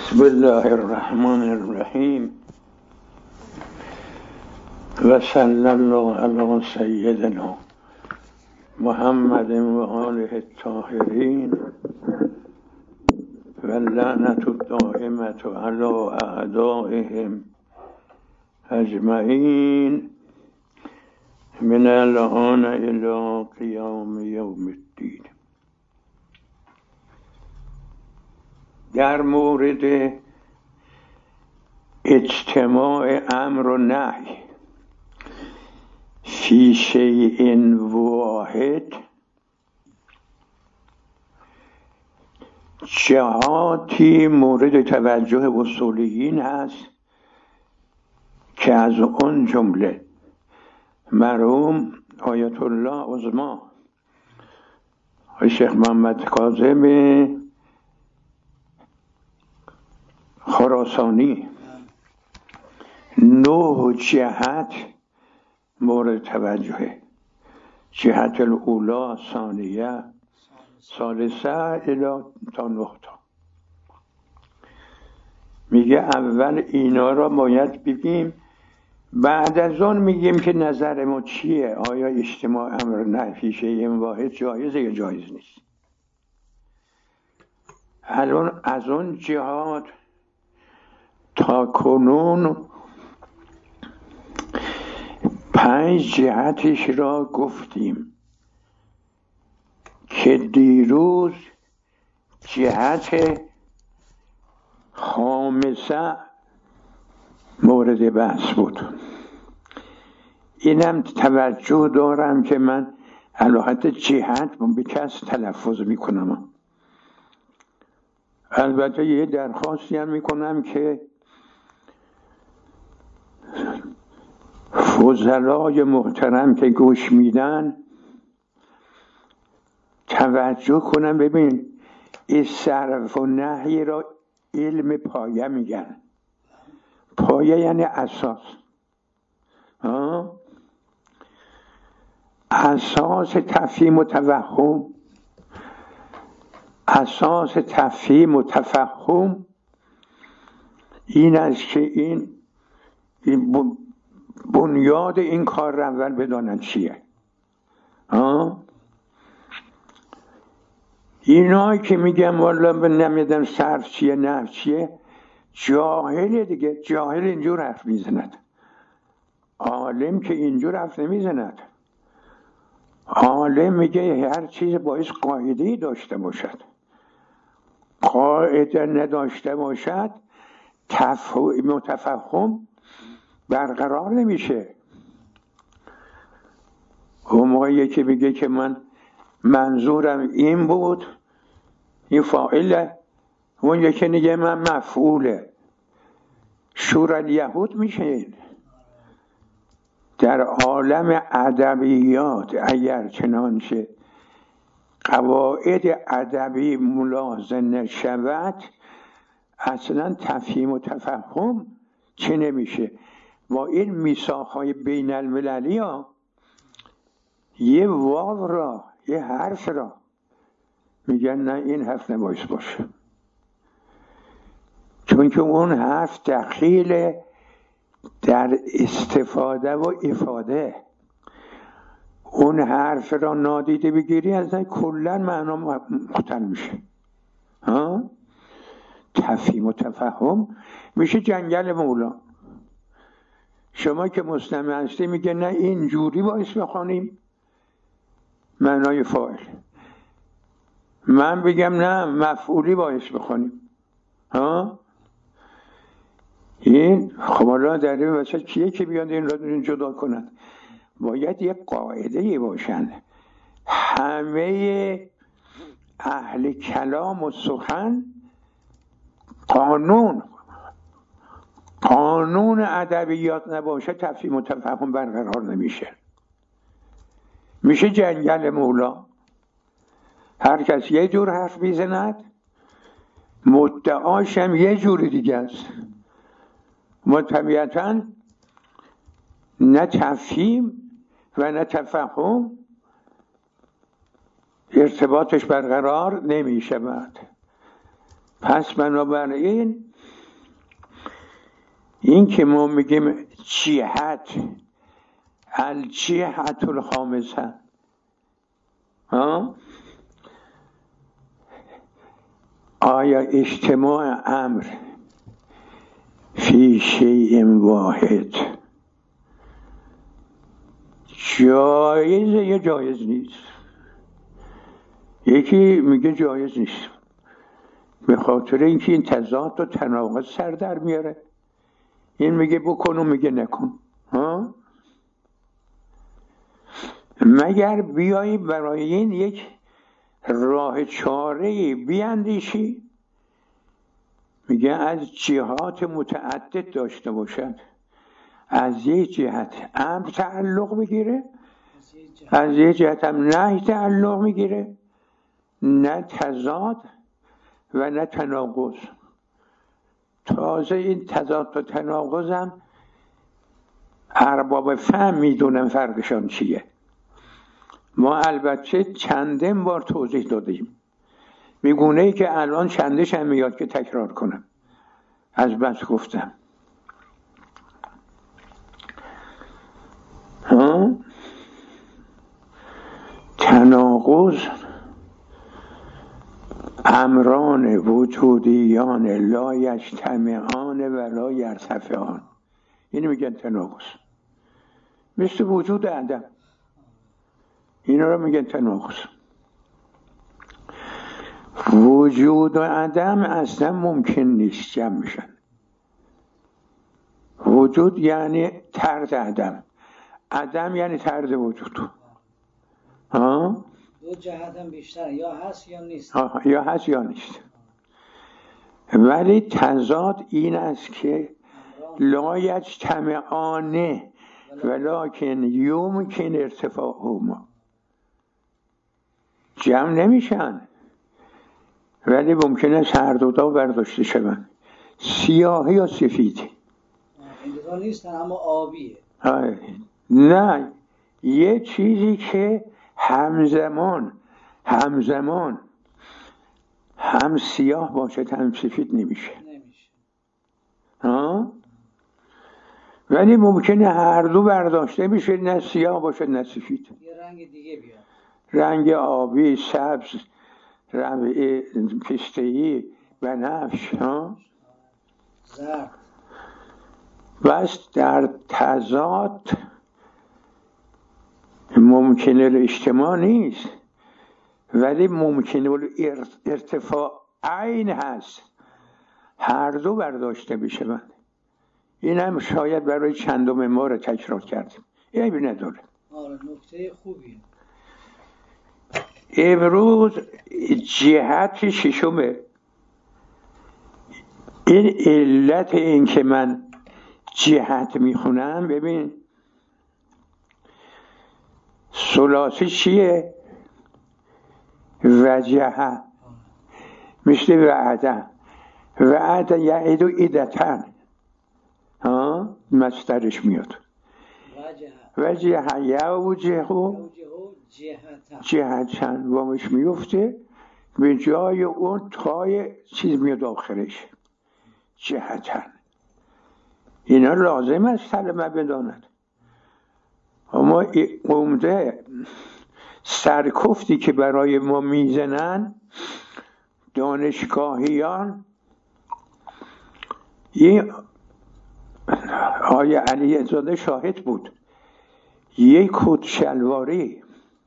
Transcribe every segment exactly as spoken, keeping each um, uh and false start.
بسم الله الرحمن الرحیم و صلی الله علی سیدنا محمد و آله الطاهرین و لعنت الدائمة علی اعدائهم اجمعین من الآن الی قیام یوم الدین. در مورد اجتماع امر و نهی فی شیء واحد جهاتی مورد توجه اصولیین هست که از اون جمله مرحوم آیت الله عظمی شیخ محمد کاظم خراسانی نه جهت مورد توجهه: جهت الاولا، ثانیه، ثالثه الی تا نقطه. میگه اول اینا را باید بگیم، بعد از آن میگیم که نظر ما چیه، آیا اجتماع امر نهی فی شیء واحد جایزه یا جایز نیست. الان از اون جهات تا کنون پنج جهتش را گفتیم که دیروز جهت خامسه مورد بحث بود. اینم توجه دارم که من البته جهت به کس تلفظ میکنم، البته یه درخواستی هم میکنم که فضلای محترم که گوش میدن توجه کنم. ببین این صرف و نهی را علم پایه میگن. پایه یعنی اساس. آه؟ اساس تفهیم و توهم، اساس تفهیم و تفهم این است که این, این بنیاد این کار را اول بدانن چیه. آه؟ اینا که میگم والا نمیدم صرف چیه نحو چیه، جاهل دیگه. جاهل اینجور حرف میزند، عالم که اینجور حرف نمیزند. عالم میگه هر چیز باید قاعده‌ای داشته باشد. قاعده نداشته باشد تفهم و تفهم برقرار نمیشه. اون موقعی که بگه که من منظورم این بود، این فاعله، اون یکی میگه من مفعوله، شور الیهود میشه. در عالم ادبیات اگر چنانچه قواعد ادبی ملازم نشود اصلا تفهیم و تفهم چه نمیشه. با این میثاق‌های بین المللی ها یه واو را، یه حرف را میگن نه این حرف نباید باشه، چون که اون حرف دخیل در استفاده و افاده. اون حرف را نادیده بگیری از این کلا معنا مختل میشه. ها؟ تفهیم و تفهم میشه جنگل مولا. شما که مستمع هستی میگه نه اینجوری باید بخوانیم معنای فاعل، من بگم نه مفعولی باید بخوانیم. ها؟ این خب حالا در این وسط کیه که بیاد این را جدا کنند؟ باید یک قاعده باشند. همه اهل کلام و سخن قانون قانون ادبیات نباشه تفهیم و تفهم برقرار نمیشه، میشه جنگل مولا. هر کس یه جور حرف میزند، مدعاش هم یه جور دیگه است. ما طبیعتاً نه تفهیم و نه تفهم ارتباطش برقرار نمی شود. پس بنابراین این که ما میگیم جهت، الجهت الخامسه، آیا اجتماع امر فی شیء واحد جایزه یا جایز نیست؟ یکی میگه جایز نیست به خاطر اینکه این تضاد و تناقض سر در میاره. این میگه بکن و میگه نکن. ها؟ مگر بیایی برای این یک راه چاره‌ای بیاندیشی؟ میگه از جهات متعدد داشته باشد. از یک جهت امر تعلق میگیره، از یک جهت هم نهی تعلق میگیره، نه تضاد و نه تناقض. تازه این تضاد و تناقض هم ارباب فهم میدونن فرقشان چیه. ما البته چندین بار توضیح دادیم، میگونه ای که الان چندش هم میاد که تکرار کنم، از بس گفتم. ها؟ تناقض امران وجودیان لا یجتمعان ولا یرتفعان، اینو میگن تناقض. مثل وجود عدم، اینا رو میگن تناقض. وجود و عدم اصلا ممکن نیست جمع میشن. وجود یعنی طرد عدم، عدم یعنی طرد وجود. ها؟ دو جهت هم بیشتر، یا هست یا نیست. آه. یا هست یا نیست. ولی تضاد این است که لا یجتمعان ولکن یمکن ارتفاعهما، جمع نمیشن ولی ممکنه است هر دوتا برداشته شوند. سیاهی یا سفیدی این دوتا نیستن اما آبیه. نه، یه چیزی که همزمان همزمان هم سیاه باشه هم سفید نمیشه. نمیشه. ها؟ ولی ممکنه هر دو برداشته بشه، نه سیاه باشه نه سفید. یه رنگ دیگه بیاد. رنگ آبی، سبز، رنگ پسته‌ای، بنفش، ها؟ زرد. بس در تضاد ممکنه اجتماع نیست ولی ممکنه ارتفاع عین هست، هر دو برداشته بشه. من این هم شاید برای چندم ما رو تکرار کردیم، عیبی نداره. آره نکته خوبیه. امروز جهت ششمه. این علت این که من جهت میخونم، ببین ثلاثی چیه؟ وجهه، مثل وعده. وعده یعید و ایدتن، ها؟ مصدرش میاد وجهه یوجهو جهتن، وامش میفته به جای اون تای چیز میاد آخرش، جهتن. اینا لازم است طلبه بداند. اما عمده سرکفتی که برای ما میزنن دانشگاهیان، یه آیه علی زاده شاهد بود، یک کت شلواری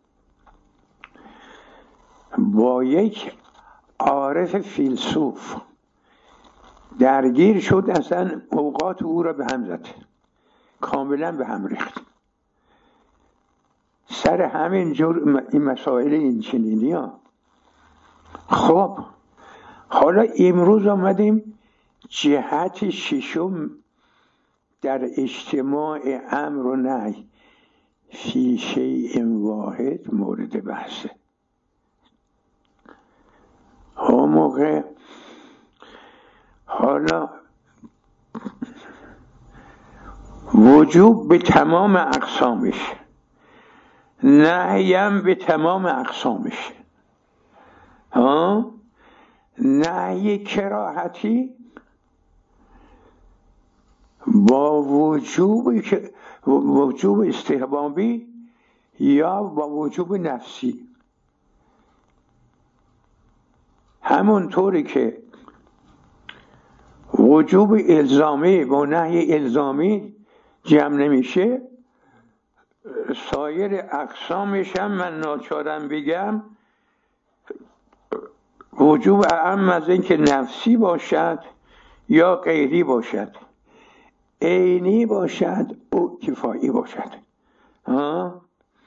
با یک عارف فیلسوف درگیر شد، اصلا اوقات او را به هم زد، کاملا به هم ریخت. سر همین جور این مسائل این چنینی ها. خب حالا امروز آمدیم جهت ششم در اجتماع امر و نهی فی شیء واحد مورد بحثه. ها موقع حالا وجوب به تمام اقسامش، نهیم به تمام اقسامش. ها؟ نهی کراهتی با وجوب که وجوب استحبابی یا با وجوب نفسی. همونطوری که وجوب الزامی با نهی الزامی جمع نمیشه، سایر اقسامش هم من ناچارم بگم وجوب اعم از این که نفسی باشد یا غیری باشد، عینی باشد او کفایی باشد، ها؟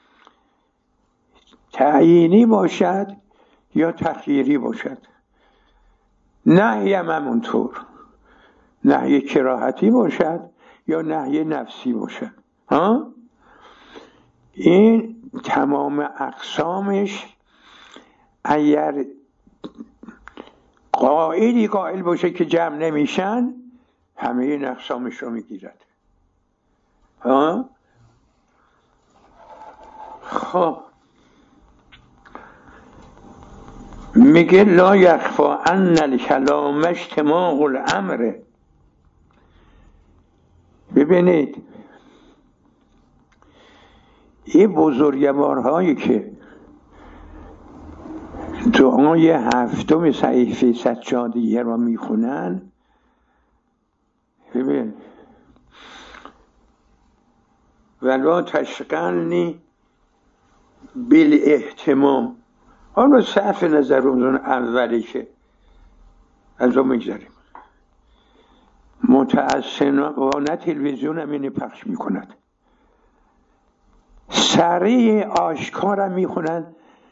تعیینی باشد یا تخییری باشد. نهی هم همونطور، نهی کراهتی باشد یا نهی نفسی باشد، ها؟ این تمام اقسامش اگر قائلی قائل باشه که جمع نمیشن، همه این اقسامش رو میگیرد. ها؟ خب میگه لا یخفا ان الکلام اجتماع الامر. ببینید این بزرگوارهایی که دعای هفتم صحیفه سجادیه را میخونن، ببین ولا تشغلنی بالاهتمام. حالا صرف نظر اون اولی که از اون میگذاریم، متأسفانه تلویزیون هم اینی پخش میکند، سریع آشکارم میخونن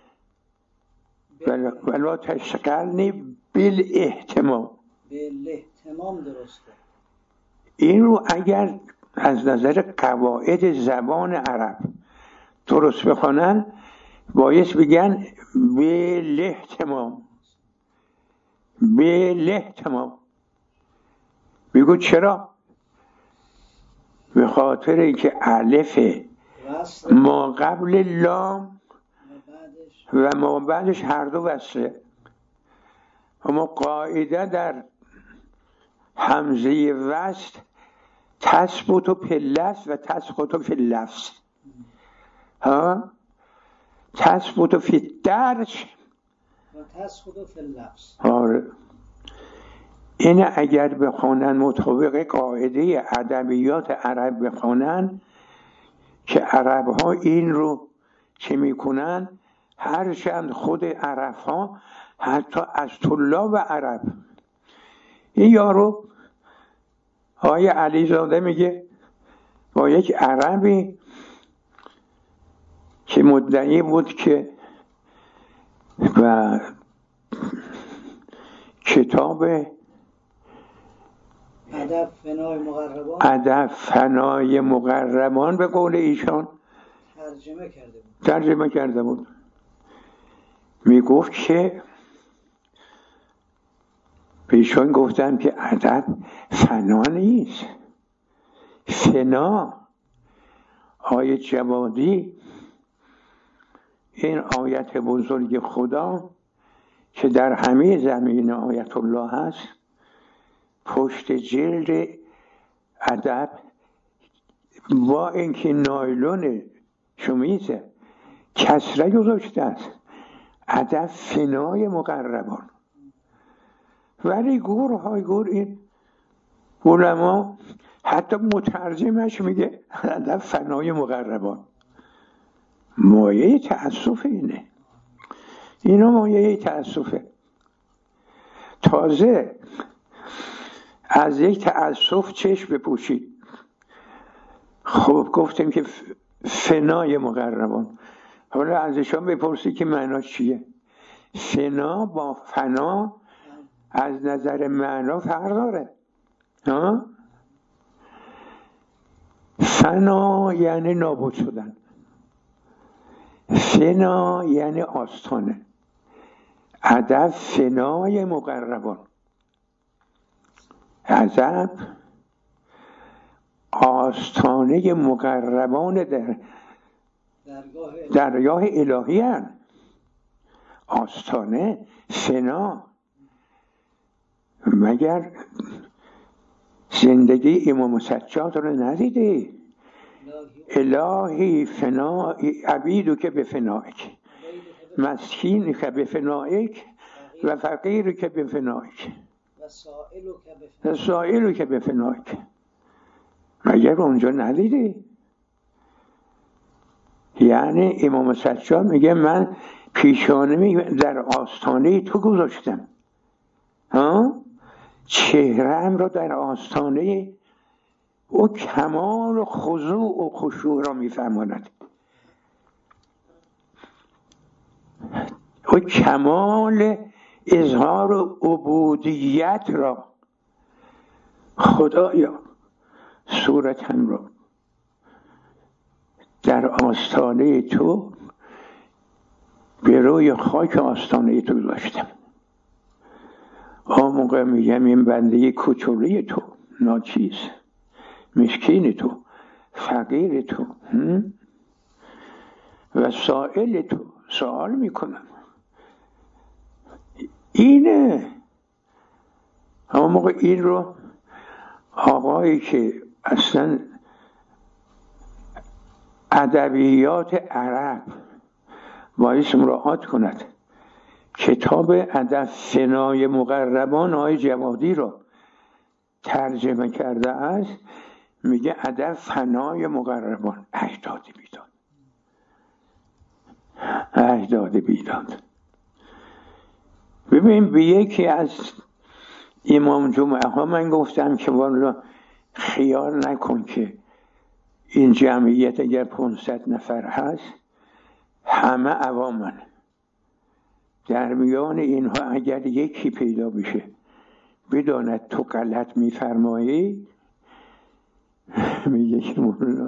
ولا تشغلنی بالاهتمام. بالاهتمام درسته. این رو اگر از نظر قواعد زبان عرب درست بخونن باید بگن بالاهتمام. بالاهتمام. بگو چرا؟ به خاطر اینکه الف ما قبل لام و ما بعدش هر دو وصله. اما قاعده در همزه وصل تثبت فی اللفظ و تسقط فی اللفظ. ها؟ تثبت فی الدرج و تسقط فی اللفظ. آره. این اگر بخونن مطابق قاعده ادبیات عرب بخونن، که عرب ها این رو چه میکنن، هرچند خود عرب ها حتی از طلاب عرب، این یارو آقای علیزاده میگه با یک عربی که مدعی بود که و کتاب ادب فنای مقربان ادب فنای مقربان به قول ایشان ترجمه کرده بود ترجمه کرده بود میگفت که پیشان گفتن که ادب فنا نیست، فنا. آیت جوادی این آیت بزرگ خدا که در همه زمین آیت الله هست، پشت جلد ادب با اینکه نایلون شمیزه کسره گذاشته است، ادب فنای مقربان. ولی گور های گور این علما حتی مترجمش میگه ادب فنای مقربان. مایه تأسف اینه، اینا مایه تأسفه. تازه از یک تأسف چشم بپوشید. خب گفتیم که فنای مقربان، حالا ازشان بپرسی که معناش چیه. فنا با فنا از نظر معنا فرق داره. ها؟ فنا یعنی نابود شدن، فنا یعنی آستانه. ادب فنای مقربان، ادب آستانه مقربان در درگاه الهی هست. آستانه فنا. مگر زندگی امام سجاد رو ندیده؟ الهی فنای عبیدو که به فنایک، مسکین که به فنایک و فقیر که به فنایک و سائلو که به فنایک. مگر اونجا ندیده؟ یعنی امام سجاد میگه من پیشانه در آستانه تو گذاشتم، ها؟ چهره‌ام را در آستانه او کمال و خضوع و خشوع را میفهماند، او کمال اظهار و عبودیت را. خدایا صورتم را در آستانه تو به روی خاک آستانه تو گذاشتم. آن موقع میگم این بنده کوچولی تو، ناچیز، مسکین تو، فقیر تو و سائل تو، سوال میکنم. اینه اما موقع این رو آقایی که اصلا ادبیات عرب باید مراعات کند، کتاب ادب فنای مقربان آقای جوادی رو ترجمه کرده است، میگه ادب فنای مقربان. اجداد بیداد، اجداد بیداد. ببین به یکی از امام جمعه ها من گفتم که والا خیال نکن که این جمعیت اگر پانصد نفر هست همه عوامن، در میان اینها اگر یکی پیدا بشه بداند تو غلط میفرمایی، میگه که مولا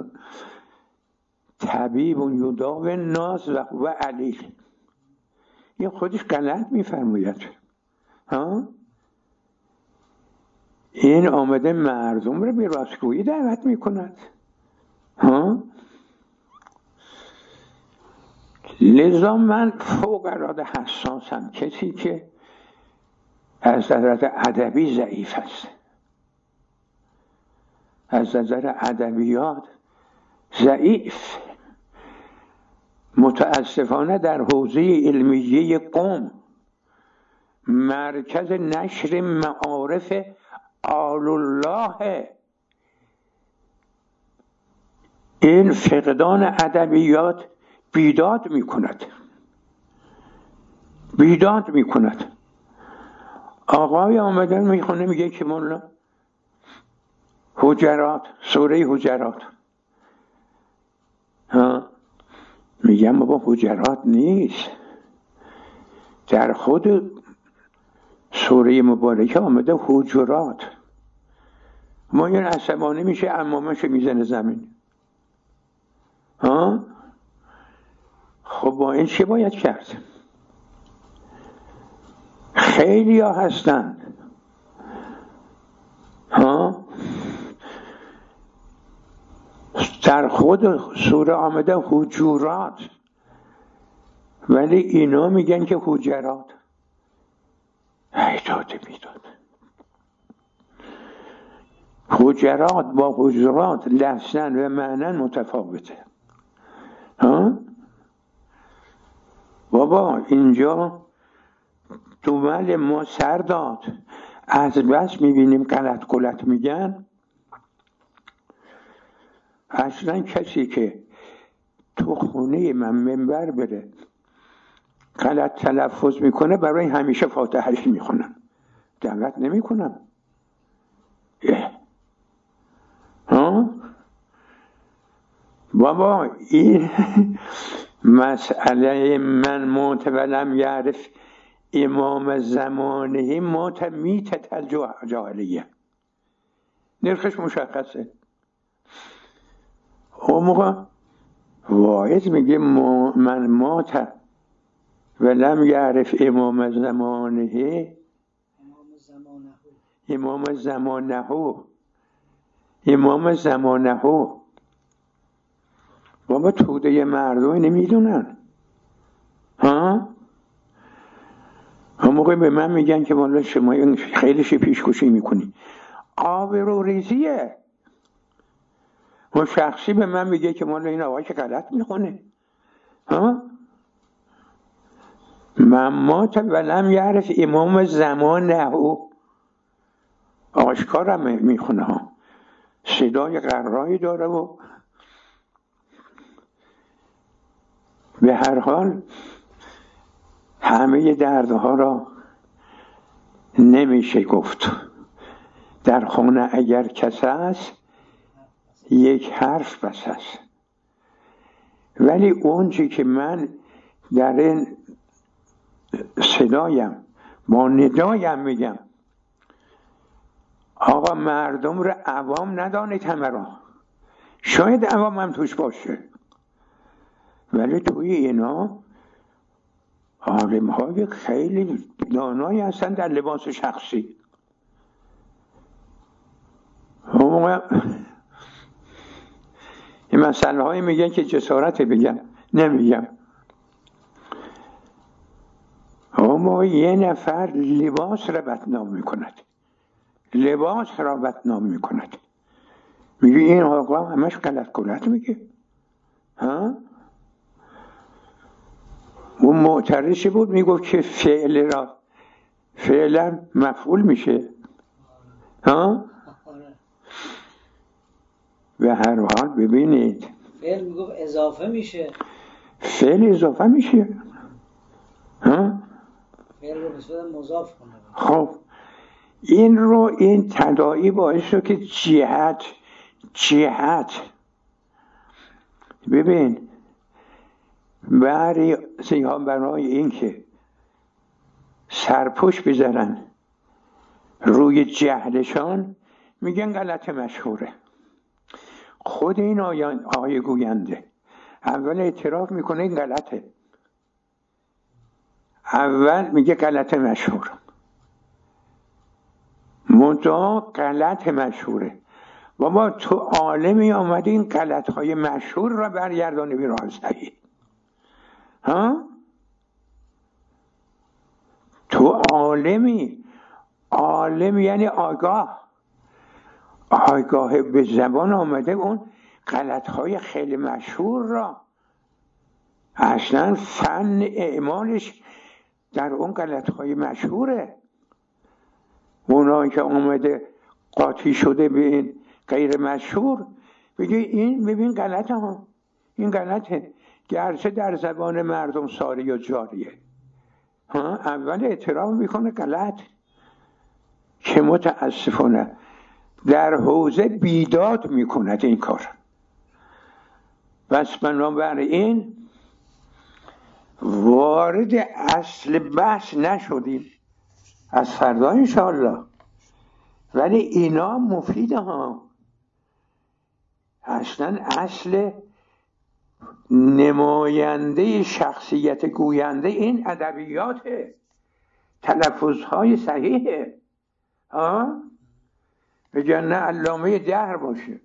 طبیب یداوی الناس و هو علیل، این خودش غلط میفرماید. ها این آمده مردم رو به راستگویی دعوت میکند. ها لذا من فوق العاده حساسم کسی که از نظر ادبی ضعیف است، از نظر ادبیات ضعیف. متاسفانه در حوزه علمیه قم مرکز نشر معارف آل الله، این فقدان ادبیات بیداد میکند، بیداد میکند. آقای آمدن میخونه میگه که مولا حجرات، سوره حجرات. ها میگم بابا حجرات نیست، در خود سوره مبارکه آمده حجرات. ما این عصبانی میشه امامش میزنه زمین. ها خب با این چه باید کرد؟ خیلی ها هستند ها در خود سوره آمده حجرات، ولی اینا میگن که حجرات. ایداد بیداد. حجرات با حجرات لفظاً و معناً متفاوته. ها بابا اینجا دومل ما سر داد، از بس میبینیم غلط غلط میگن. اصلا کسی که تو خونه من منبر بره غلط تلفظ میکنه برای همیشه فاتحهش میخونم، دعوت نمیکنم. ها بابا این مسئله من موت ولم یعرف امام زمانه موت میتت الجاهلیه، نرخش مشخصه. اون موقع واعظ میگه من موت ولم یعرف امام زمانه، امام زمانه امام زمانه بابا توده مردم نمیدونن. ها هم موقع به من میگن که والا شما خیلی پیشکشی میکنی. آبروریزیه. اون شخصی به من میگه که مال این آقای که غلط میخونه. ها ممات ولم یعرف امام زمانه آشکارم میخونه ها، صدای قرایی داره و به هر حال همه دردها را نمیشه گفت. در خانه اگر کس است یک حرف بس است. ولی اون چی که من در این صدایم با ندایم میگم آقا مردم رو عوام ندانید همه را، شاید عوام هم توش باشه، ولی توی اینا عالم های خیلی دانایی هستن در لباس شخصی. این مسئله هایی میگن که جسارت بگم نمیگم. اما یه نفر لباس را بدنام میکند، لباس را بدنام میکند، میگه این آقا همش غلط غلط میگه. ها اون معترضی بود میگفت که فعل را فعلا مفعول میشه. ها به هر حال ببینید فعل میگفت اضافه میشه، فعل اضافه میشه. ها فعل رو به صورت مضاف کنه. خب این رو این تداعی باعث شد که جهت جهت ببین برای سیها برای این که سرپوش بذارن روی جهلشان میگن غلط مشهوره. خود این آیه گوینده اول اعتراف میکنه این غلطه، اول میگه غلط مشهور، منتها غلط مشهوره. بابا تو عالمی آمدی این غلط های مشهور را برگردانی به راه صحیح. ها تو عالمی، عالم یعنی آگاه، آگاه به زبان آمده اون غلط های خیلی مشهور را، اصلا فن اعمالش در اون غلط های مشهوره. اونایی که آمده قاطی شده به این غیر مشهور بگه این ببین غلطه ها، این غلطه، گرچه در زبان مردم ساری و جاریه. ها اول اعتراف میکنه غلط، که متاسفانه در حوزه بیداد میکند این کار. بس بنابراین وارد اصل بحث نشدیم، از فردا انشاءالله، ولی اینا مفیده ها. اصلا اصل نماینده شخصیت گوینده این ادبیاته، تلفظهای صحیحه. ها بگن نه علامه دهر باشه.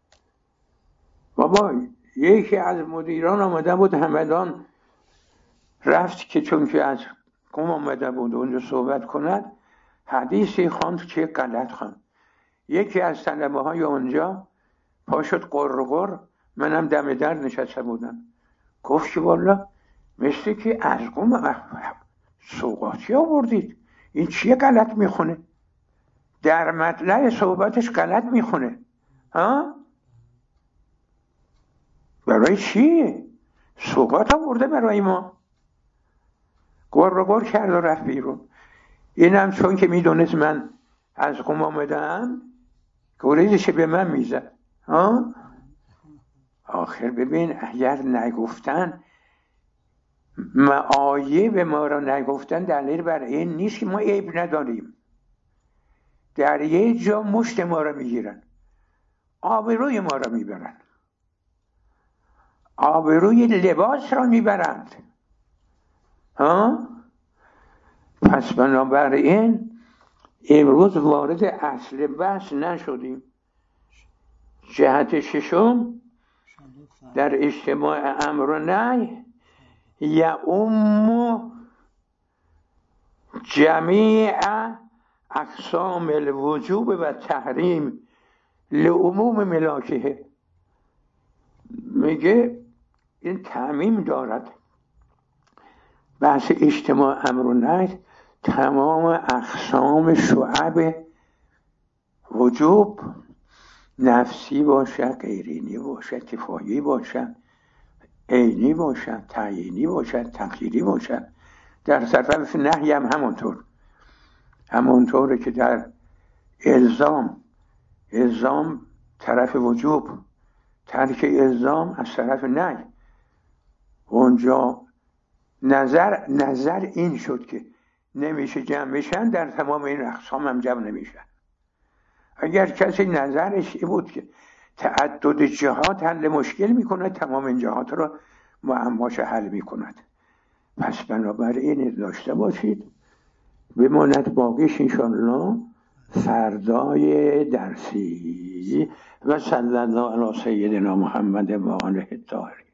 بابا یکی از مدیران آمده بود همدان، رفت که چون که از قم آمده بود اونجا صحبت کند، حدیثی خواند که غلط خواند. یکی از طلبه های اونجا پا شد قرقر، منم دم در نشسته بودم، گفت که والا مثل که از قم سوغاتی آوردید، این چیه غلط میخونه؟ در مطلع صحبتش غلط میخونه. ها برای چی؟ سوغات آورده برای ما. قرقر کرد و رفت بیرون. اینم چون که میدونست من از قم آمدم گریزش به من میزد. ها آخر ببین اگر نگفتن معایب ما را نگفتن دلیل بر این نیست که ما عیب نداریم. در یه جا مشت ما را میگیرن، آبروی ما را میبرن، آبروی لباس را میبرند. ها پس بنابراین امروز وارد اصل بحث نشدیم. جهت ششم در اجتماع امر و نهی یعم جمیع اقسام الوجوب و تحریم لعموم ملاکه، میگه این تعمیم دارد. بحث اجتماع امر و نهی تمام اقسام شعب وجوب، نفسی باشد، غیرینی باشد، کفایی باشد، عینی باشد، تعیینی باشد، تقدیری باشد. در طرف نهی هم همونطور، همونطوره که در الزام، الزام طرف وجوب، ترک الزام از طرف نهی. اونجا نظر نظر این شد که نمیشه جمع بشن، در تمام این اقسام هم جمع نمیشن. اگر کسی نظرش این بود که تعدد جهات حل مشکل میکنه، تمام این جهات رو معماش حل میکند. پس بنابراین داشته باشید، بماند باقیش انشاءالله فردای درسی. و صلی الله علی سیدنا محمد و آله الطاهرین.